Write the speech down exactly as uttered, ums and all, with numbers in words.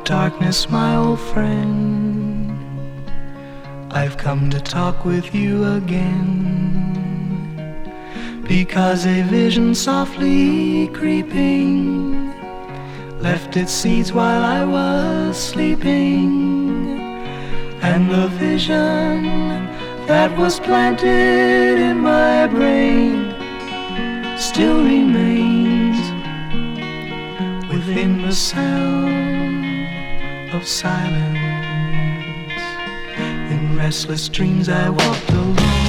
darkness, my old friend, I've come to talk with you again, because a vision softly creeping left its seeds while I was sleeping, and the vision that was planted in my brain still remains within the sound of silence. In restless dreams I walked alone.